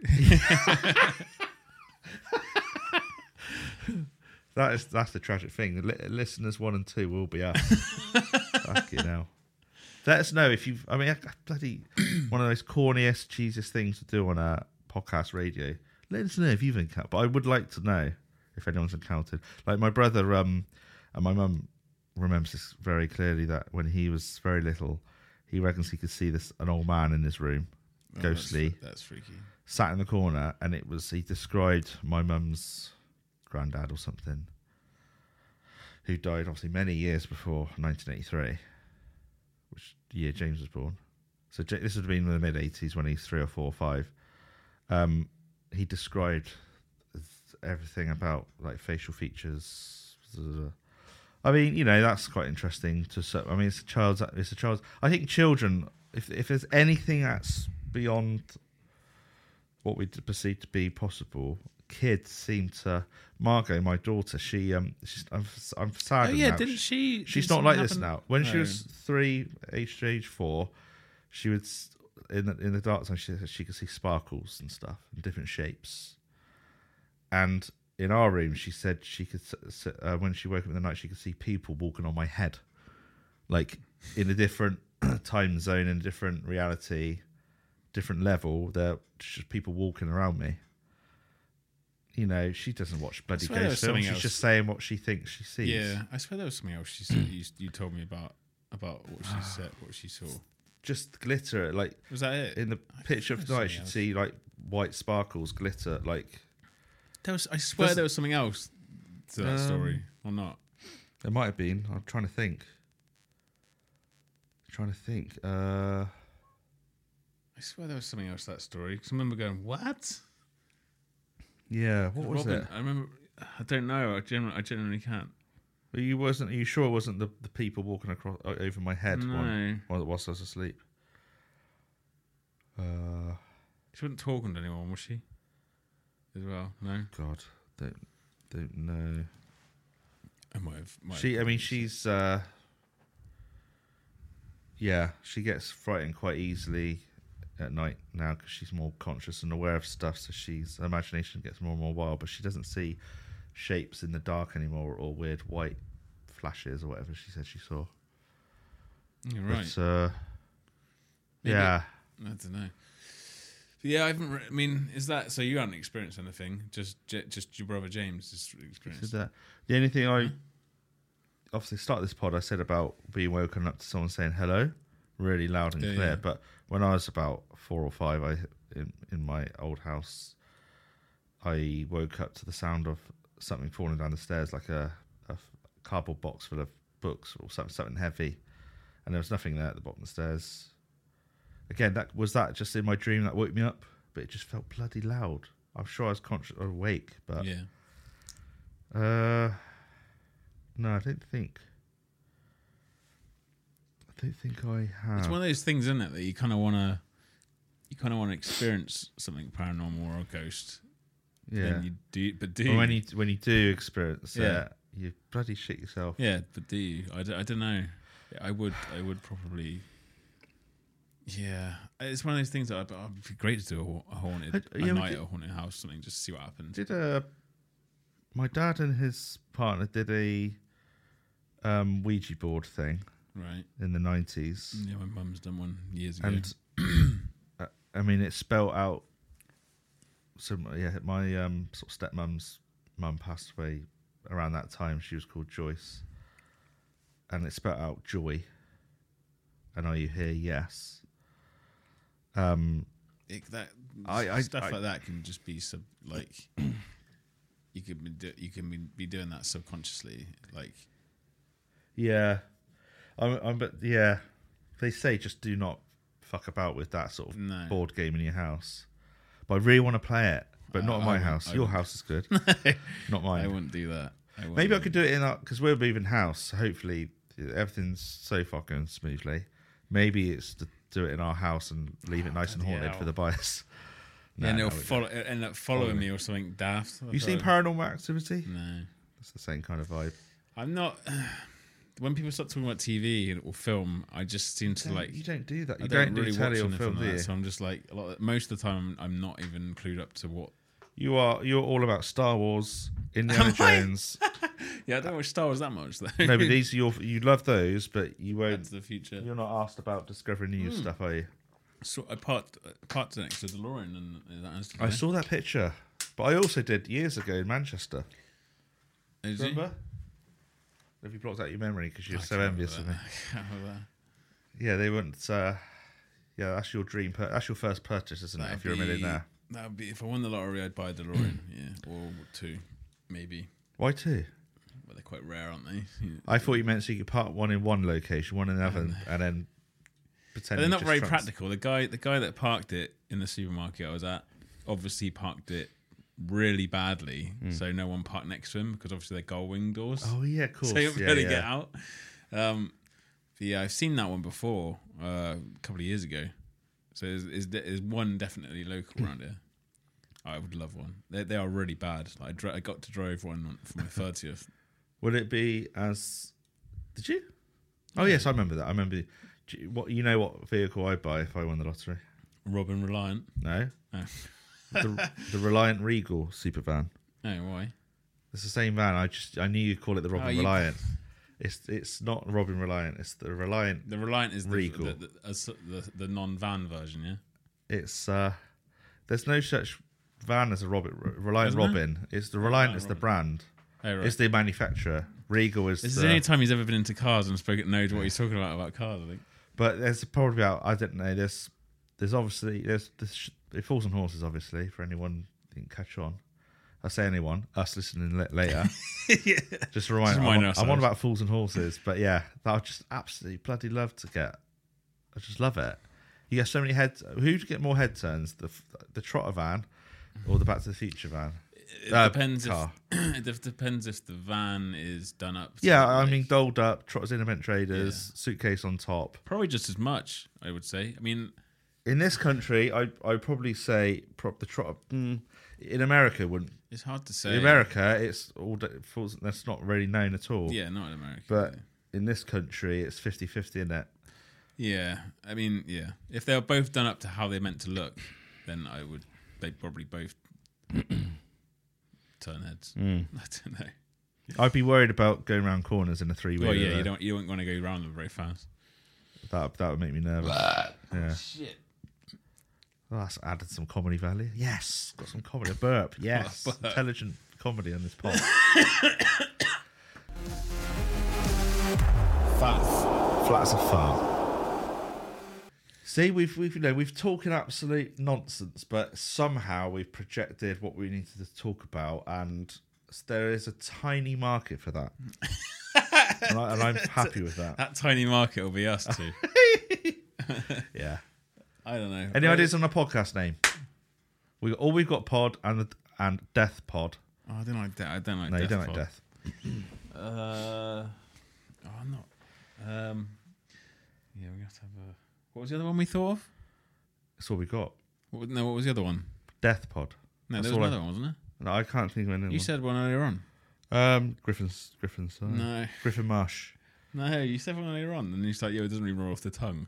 That's the tragic thing. Listeners 1 and 2 will be us. Fucking hell. Let us know if you've. I mean, bloody one of those corniest, cheesiest things to do on a podcast radio. Let us know if you've encountered. But I would like to know if anyone's encountered. Like my brother and my mum remembers this very clearly. That when he was very little, he reckons he could see an old man in his room, ghostly. That's freaky. Sat in the corner, and he described my mum's granddad or something, who died obviously many years before 1983, which year James was born. So this would have been in the mid 80s when he's 3 or 4 or 5. He described everything about like facial features. I mean, that's quite interesting. I mean, it's a child's. I think children, if there's anything that's beyond what we perceive to be possible, kids seem to. Margot, my daughter, I'm sad. Oh yeah, now. didn't she? She's not like this now. When she was 3, age 4, she would in the dark time. She said she could see sparkles and stuff in different shapes. And in our room, she said she could. When she woke up in the night, she could see people walking on my head, like in a different time zone, in a different reality, different level. There just people walking around me. She doesn't watch bloody ghost films. She's just saying what she thinks she sees. Yeah, I swear there was something else she said. You told me about what she said, what she saw. Just glitter, like was that it? In the picture of the night, she'd see like white sparkles, glitter, like. I swear there was something else to that story, or not? There might have been. I'm trying to think. I swear there was something else to that story. Because I remember going, what? Yeah, what was it? I remember. I don't know. I genuinely can't. Are you sure it wasn't the people walking across over my head? No. Whilst I was asleep. She wasn't talking to anyone, was she? As well, no. God, don't know. I might have. She's. Yeah, she gets frightened quite easily at night now because she's more conscious and aware of stuff. So her imagination gets more and more wild, but she doesn't see shapes in the dark anymore or weird white flashes or whatever she said she saw. You're right. But, yeah. I don't know. Yeah, I haven't. I mean, is that so? You haven't experienced anything? Just your brother James has experienced that. The only thing I obviously start this pod, I said about being woken up to someone saying hello, really loud and clear. Yeah. But when I was about 4 or 5, in my old house, I woke up to the sound of something falling down the stairs, like a cardboard box full of books or something heavy, and there was nothing there at the bottom of the stairs. again, that just in my dream that woke me up, but it just felt bloody loud. I'm sure I was conscious or awake, but Yeah. no, I don't think I have. It's one of those things, isn't it, that you kind of want to experience something paranormal or a ghost. Yeah. Then you do, but do Or you? when you do experience Yeah. it, you bloody shit yourself. Yeah, but do you? I don't know. I would probably. Yeah, it's one of those things that I'd be great to do a haunted Yeah, night at a haunted house, something just to see what happens. Did my dad and his partner did a Ouija board thing Right. in the 90s, Yeah, my mum's done one years ago. and I mean it spelled out. So yeah, my sort of stepmom's mum passed away around that time. She was called Joyce, and it spelled out joy. And are you here? Yes. That I stuff like that can just be like you can be doing that subconsciously, like Yeah, but yeah, they say just do not fuck about with that sort of No. board game in your house. But I really want to play it, but not in my house. Your house is good, not I mine. wouldn't do that. Maybe I could do it in our, because we're moving house. So hopefully everything's so far going smoothly. Maybe it's to do it in our house and leave it nice and bloody haunted hell. for the buyers. Yeah, and No, it'll end up following me or something daft. You seen Paranormal Activity? No, It's the same kind of vibe. I'm not. When people start talking about TV or film, I just seem to like. You don't do that. I You don't do really telly watch or anything film, like do that, you? so I'm just like most of the time I'm not even clued up to what. You're all about Star Wars, Indiana Am I? Jones. Yeah, I don't watch Star Wars that much though. No, but these are you love those, but you Back won't. to the Future. You're not asked about discovering new stuff, are you? So I parked next to DeLorean and that instant. I saw that picture, but I also did years ago in Manchester. Is he? Remember? Have you blocked out your memory because you're I so can't envious of me? remember that. I can't remember Yeah, they wouldn't. Yeah, that's your dream. That's your first purchase, isn't it? That'd If you're a millionaire. that. That would be if I won the lottery, I'd buy a DeLorean, yeah, or two, maybe. Why two? But they're quite rare, aren't they? I thought you meant so you could park one in one location, one in the other, and then pretend. But they're not just very trunks. practical. The guy that parked it in the supermarket I was at obviously parked it really badly, so no one parked next to him because obviously they're gull wing doors. Oh yeah, of course. So you yeah, better yeah. get out. But yeah, I've seen that one before a couple of years ago. So is one definitely local around here? I would love one. They are really bad. Like I got to drive one for my 30th. Would it be as? Did you? Oh yes, I remember that. I remember. What you know? What vehicle I'd buy if I won the lottery? Robin Reliant. No, Oh, the Reliant Regal super van. oh why? It's the same van. I knew you'd call it the Robin you- Reliant. It's not Robin Reliant. It's the Reliant. The Reliant is Regal. the non-van version, yeah. It's there's no such van as a Reliant Isn't there? Robin. It's the Reliant is the Robin. brand. Oh, right. It's the manufacturer. Regal is. This is the only time he's ever been into cars and knows what he's talking about cars, I think. But there's probably about, I don't know. There's obviously it falls on horses. Obviously, for anyone who didn't catch on. I say anyone, us listening later. Yeah. Just a reminder, remind I'm on ourselves. about fools and horses. But yeah, that I just absolutely bloody love to get. I just love it. You get so many head. Who'd get more head turns, the Trotter van or the Back to the Future van? It depends car. if it depends if the van is done up. to, Yeah, I like- mean, dolled up, Trotters Independent Traders, suitcase on top. probably just as much. I would say. I mean, In this country, I'd probably say the Trotter. In America, wouldn't. it's hard to say. In America, it's all that's not really known at all. Yeah, not in America. But in this country, it's 50-50, isn't it? yeah, I mean, yeah. If they were both done up to how they're meant to look, then they'd probably both turn heads. I don't know. I'd be worried about going around corners in a three-wheeler. Well, yeah, though. you don't want to go around them very fast. That would make me nervous. Yeah. Shit. Oh, that's added some comedy value. Yes, got some comedy. A burp. Yes, Burp. intelligent comedy on this pod. Flat as a farm. See, we've talking absolute nonsense, but somehow we've projected what we needed to talk about, and there is a tiny market for that, and I'm happy with that. That tiny market will be us too. Yeah. I don't know. Any ideas on a podcast name? We've got pod and Death Pod. Oh, I don't like that. I don't like No, Death you don't Pod. like Death. I'm not. Yeah, we have to have a. What was the other one we thought of? That's all we got. What was the other one? Death Pod. No, That's there was all another one, wasn't there? No, I can't think of anything. You said one earlier on. Griffin's. No. Griffin Marsh. No, you said one earlier on, and you started, it doesn't really roll off the tongue.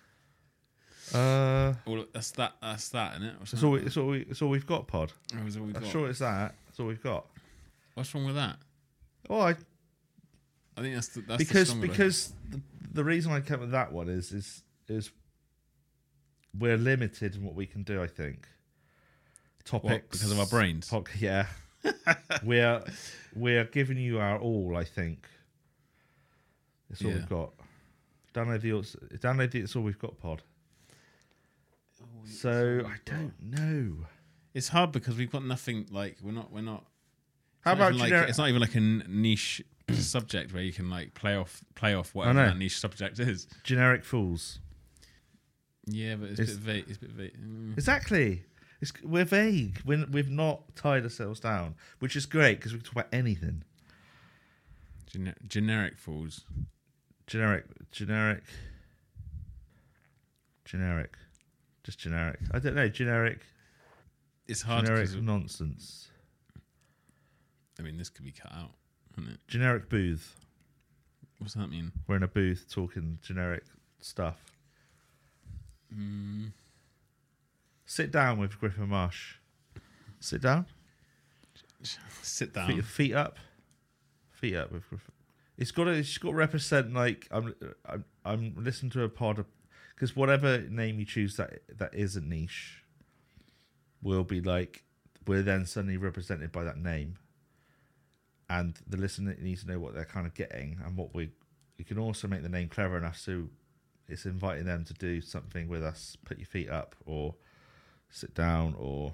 Well, that's that, isn't it? It's all we've got, Pod. Or was it all we've I'm got? sure it's that. That's all we've got. What's wrong with that? Oh, I think that's because the reason I came with that one is we're limited in what we can do. I think topics What, because of our brains. Yeah, we're giving you our all. I think it's all we've got. Download the It's All We've Got pod. So I don't know. It's hard because we've got nothing. Like we're not. How about generic? It's not even like a niche subject where you can like play off whatever that niche subject is. Generic fools. Yeah, but it's a bit vague. It's a bit vague. Exactly. We're vague. We've not tied ourselves down, which is great because we can talk about anything. Generic fools. Generic. Just generic. I don't know. Generic. It's hard. Generic nonsense. I mean, this could be cut out, couldn't it? Generic booth. What's that mean? We're in a booth talking generic stuff. Sit down with Griffin Marsh. Sit down. Sit down. Feet up. Feet up with Griffin. It's got to represent like I'm listening to a pod because whatever name you choose that isn't niche will be like we're then suddenly represented by that name, and the listener needs to know what they're kind of getting and what we can also make the name clever enough so it's inviting them to do something with us. Put your feet up or sit down or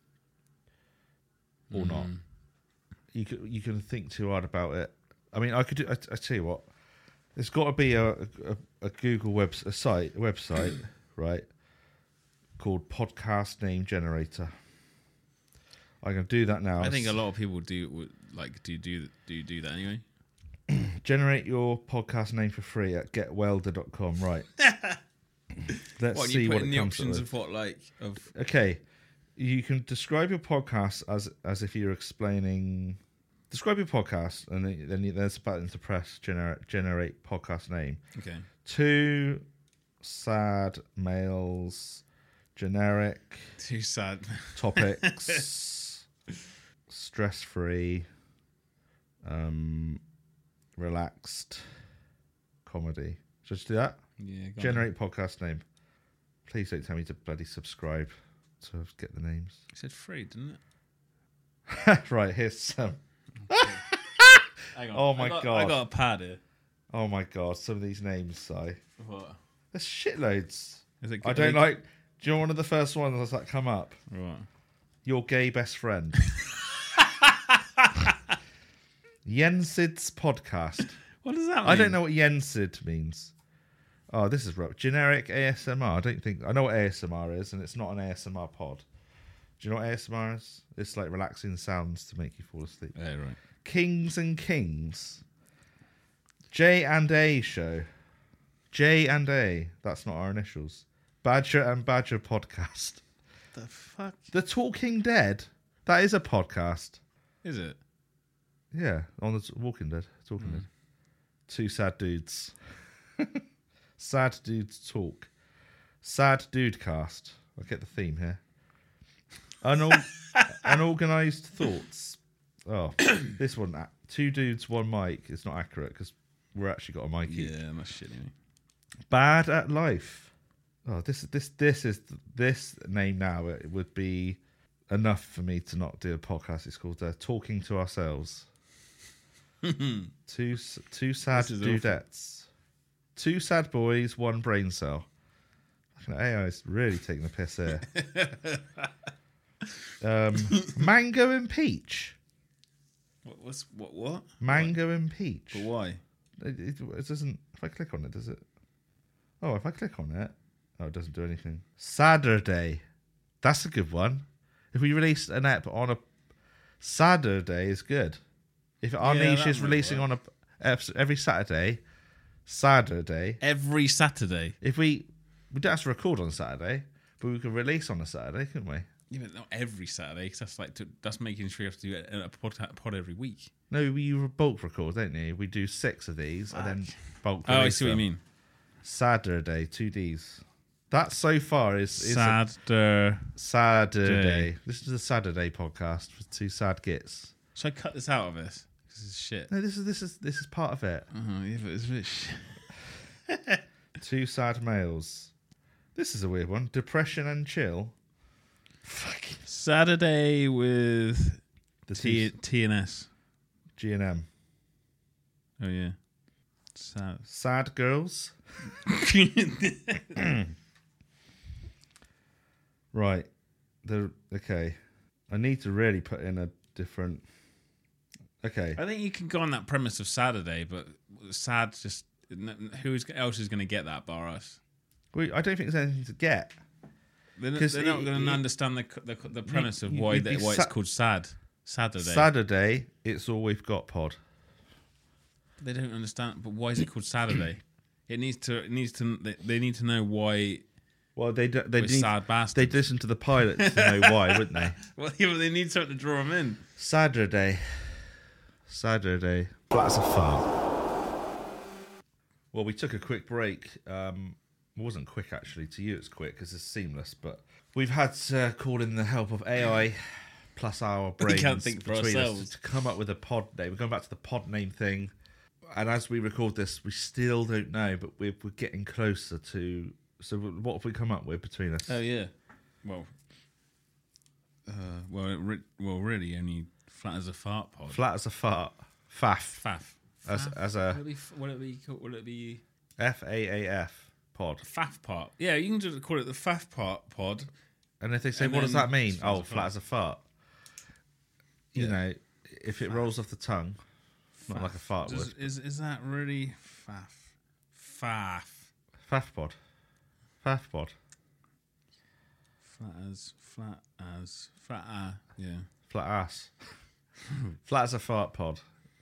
not. You can think too hard about it. I mean, I could do. I tell you what, there's got to be a Google website, right, called Podcast Name Generator. I can do that now. I think a lot of people do that anyway. Generate your podcast name for free at getwelder.com. Right. Let's see what it comes options with. Okay, you can describe your podcast as if you're explaining. Describe your podcast, and then there's a button to press generate podcast name. Okay. 2 sad males, generic. 2 sad topics, stress-free, relaxed comedy. Should I just do that? Yeah. Generate podcast name. Please don't tell me to bloody subscribe to get the names. You said free, didn't it? Right, here's some. Hang on. Oh my god! I got a pad here. Oh my god! Some of these names, Si. What? There's shitloads. Is it? I don't like. Do you know one of the first ones that come up? What? Your gay best friend. Yensid's podcast. What does that mean? I don't know what Yensid means. Oh, this is rough. Generic ASMR. I know what ASMR is, and it's not an ASMR pod. Do you know what ASMR is? It's like relaxing sounds to make you fall asleep. Yeah, right. Kings and Kings. J&A show. J&A. That's not our initials. Badger and Badger podcast. The fuck? The Talking Dead. That is a podcast. Is it? Yeah, on the Walking Dead. Talking Dead. 2 sad dudes. Sad dudes talk. Sad dude cast. I get the theme here. Unorganized thoughts. Oh, this one. 2 dudes, 1 mic. It's not accurate because we're actually got a mic each. Yeah, that's shit anyway. Bad at life. Oh, this name now. It would be enough for me to not do a podcast. It's called Talking to Ourselves. 2 sad dudettes. 2 sad boys, 1 brain cell. AI is really taking the piss here. Mango and peach. What? Mango and peach. But why? It doesn't. If I click on it, does it? Oh, if I click on it, Oh, it doesn't do anything. Saturday. That's a good one. If we release an ep on a Saturday, is good. If our niche is releasing on a episode every Saturday. Every Saturday. If we don't have to record on Saturday, but we could release on a Saturday, couldn't we? Yeah, but not every Saturday, because that's making sure you have to do a pod every week. No, you bulk record, don't you? We do 6 of these and then bulk release Oh, I see what you mean. Saturday, 2 Ds. That so far is Saturday. This is a Saturday podcast for 2 sad gits. Should I cut this out of this? This is shit. No, this is part of it. Yeah, but it's a bit shit. 2 sad males. This is a weird one. Depression and chill. Fuck. Saturday with The TNS. G&M. Oh yeah. Sad girls. Right. Okay. I need to really put in a different. Okay. I think you can go on that premise of Saturday, but sad just who else is going to get that bar us? I don't think there's anything to get. They're not going to understand the premise of why it's called Saturday. Saturday, it's all we've got. Pod. They don't understand, but why is it called Saturday? They need to know why. Well, they sad bastards. They'd listen to the pilot to know why, wouldn't they? Well, yeah, but they need something to draw them in. Saturday. Flats of fun. Well, we took a quick break. It wasn't quick, actually. To you, it's quick because it's seamless. But we've had to call in the help of AI plus our brains we can't think for ourselves to come up with a pod name. We're going back to the pod name thing. And as we record this, we still don't know, but we're getting closer to... So what have we come up with between us? Oh, yeah. Well, really, only Flat as a Fart pod. Flat as a fart. Faff. As a... Will it be FAAF pod. Faff part. Yeah, you can just call it the Faff part pod. And if they say, what does that mean? Oh, flat as a fart. You know, if it rolls off the tongue, not like a fart would. Is that really Faff? Faff pod. Faff pod. Yeah. Flat ass. Flat as a fart pod.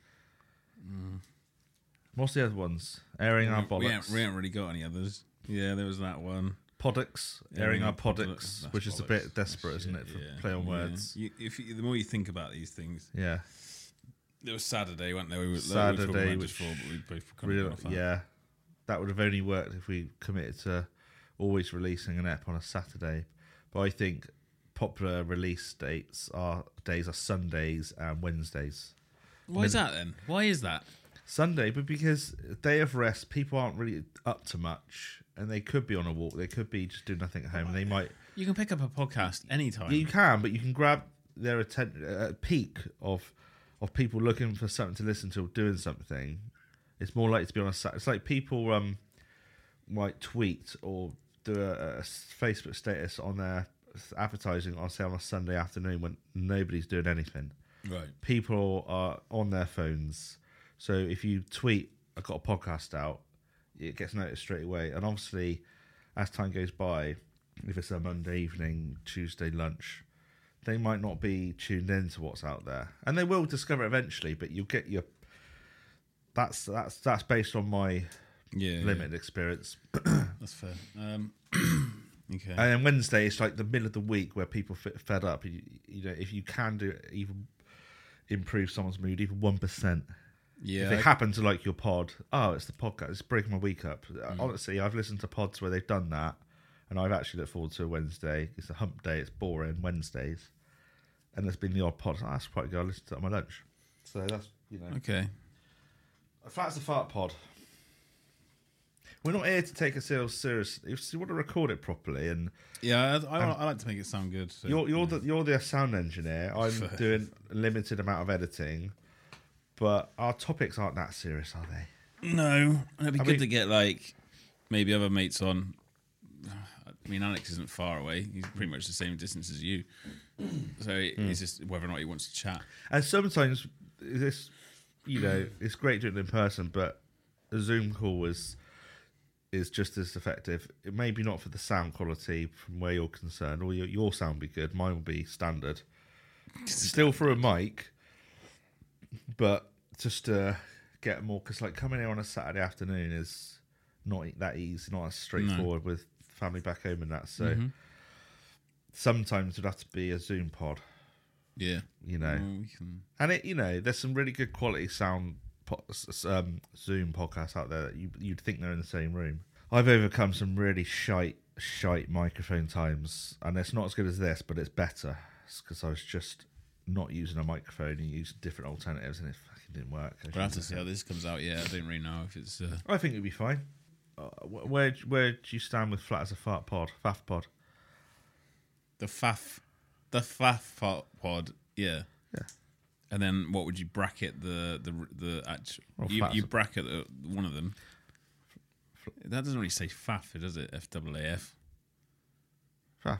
What's the other ones? Airing our bollocks. We haven't really got any others. Yeah, there was that one. Poddocks. Airing our poddocks, which is a bit desperate, isn't it, for play on words. The more you think about these things. Yeah. There was Saturday, weren't there? Saturday, which before, but we both really, yeah. That would have only worked if we committed to always releasing an ep on a Saturday. But I think popular release days are Sundays and Wednesdays. Why is that then? Why is that? Sunday, but because day of rest, people aren't really up to much, and they could be on a walk. They could be just doing nothing at home. And they might. You can pick up a podcast anytime. Yeah, you can, but you can grab their attention at a peak of people looking for something to listen to or doing something. It's more likely to be on a Saturday. It's like people might tweet or do a Facebook status on their advertising on, say, on a Sunday afternoon when nobody's doing anything. Right. People are on their phones. So if you tweet, I've got a podcast out, it gets noticed straight away. And obviously, as time goes by, if it's a Monday evening, Tuesday lunch, they might not be tuned in to what's out there. And they will discover it eventually, but you'll get your... That's based on my limited experience. That's fair. Okay. And then Wednesday, it's like the middle of the week where people fed up. You know, if you can do it, even improve someone's mood, even 1%. Yeah. If they happen to like your pod, it's the podcast. It's breaking my week up. Honestly, I've listened to pods where they've done that, and I've actually looked forward to a Wednesday. It's a hump day. It's boring Wednesdays, and there's been the odd pod. That's quite good. I listened to it on my lunch. So that's okay. A Flat's a Fart pod. We're not here to take ourselves seriously. If you want to record it properly, and I like to make it sound good. So, you're the sound engineer. I'm doing a limited amount of editing, but our topics aren't that serious, are they? No, it'd be good to get maybe other mates on. I mean, Alex isn't far away. He's pretty much the same distance as you, so it's just whether or not he wants to chat. And sometimes this, it's great doing it in person, but a Zoom call is is just as effective. It maybe not for the sound quality from where you're concerned, or your sound will be good. Mine will be standard. Still through a mic, but just to get more, because like coming here on a Saturday afternoon is not that easy, not as straightforward with family back home and that. So sometimes it'd have to be a Zoom pod. Yeah, you know, and it, you know, there's some really good quality sound Zoom podcasts out there that you'd think they're in the same room. I've overcome some really shite microphone times, and it's not as good as this, but it's better because I was just not using a microphone and using different alternatives, and it fucking didn't work. We'll have to see how this comes out. Yeah, I don't really know if it's. I think it'd be fine. Where do you stand with Flat as a Fart pod? Faff pod. The faff pod. Yeah. Yeah. And then what would you bracket the actual? You bracket one of them. That doesn't really say faff, does it? FAAF. Faff.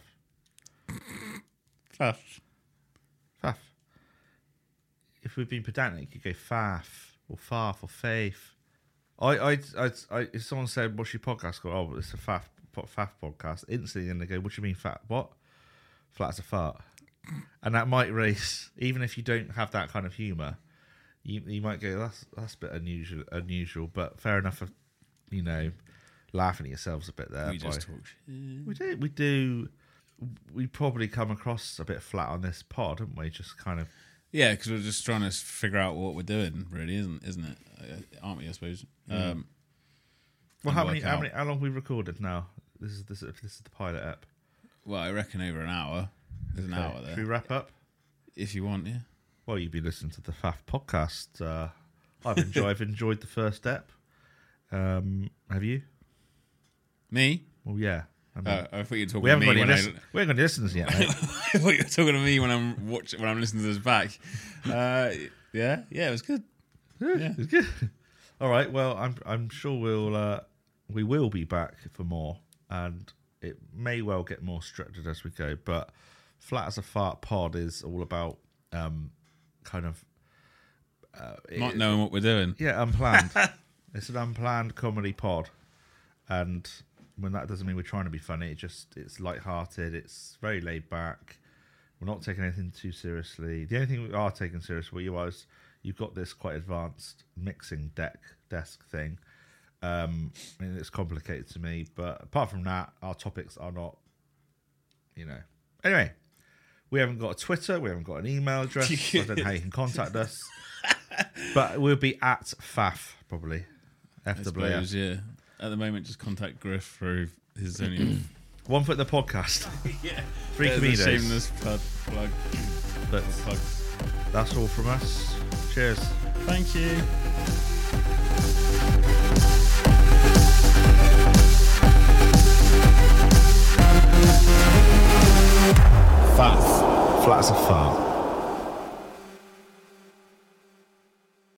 Faff. If we've been pedantic, you go faff or farf or faith. I if someone said, "What's your podcast called?" Oh, it's a faff podcast. Instantly, then they go, "What do you mean fat? What? Flat as a fart?" And that might raise, even if you don't have that kind of humour, you might go, "That's a bit unusual." But fair enough, you know, laughing at yourselves a bit there. We just talk shit. We do. We probably come across a bit flat on this pod, haven't we? Just kind of. Yeah, because we're just trying to figure out what we're doing, really, isn't it? Aren't we? I suppose. Well, how long have we recorded now? This is the pilot app. Well, I reckon over an hour. There's an hour there. Should we wrap up? If you want, yeah. Well, you've been listening to the Faff podcast. I've enjoyed the first step. Have you? Me? Well, yeah. I thought you were talking we to me we haven't got any listeners yet, mate. I thought you were talking to me when I'm listening to this back. Yeah, it was good. Yeah, it's good. All right. Well, I'm sure we will be back for more, and it may well get more structured as we go. But Flat as a Fart pod is all about kind of not knowing what we're doing. Yeah, unplanned. It's an unplanned comedy pod, and when that doesn't mean we're trying to be funny, it's lighthearted. It's very laid back. We're not taking anything too seriously. The only thing we are taking seriously is you've got this quite advanced mixing desk thing. I mean, it's complicated to me, but apart from that, our topics are not, you know. Anyway, we haven't got a Twitter. We haven't got an email address. I don't know how you can contact us. But we'll be at Faff, probably. FAAF. Yeah. At the moment, just contact Griff through his only... One Foot the podcast. Yeah. 3 Comedos. Shameless plug. But that's all from us. Cheers. Thank you. Faff. Flat as a fart.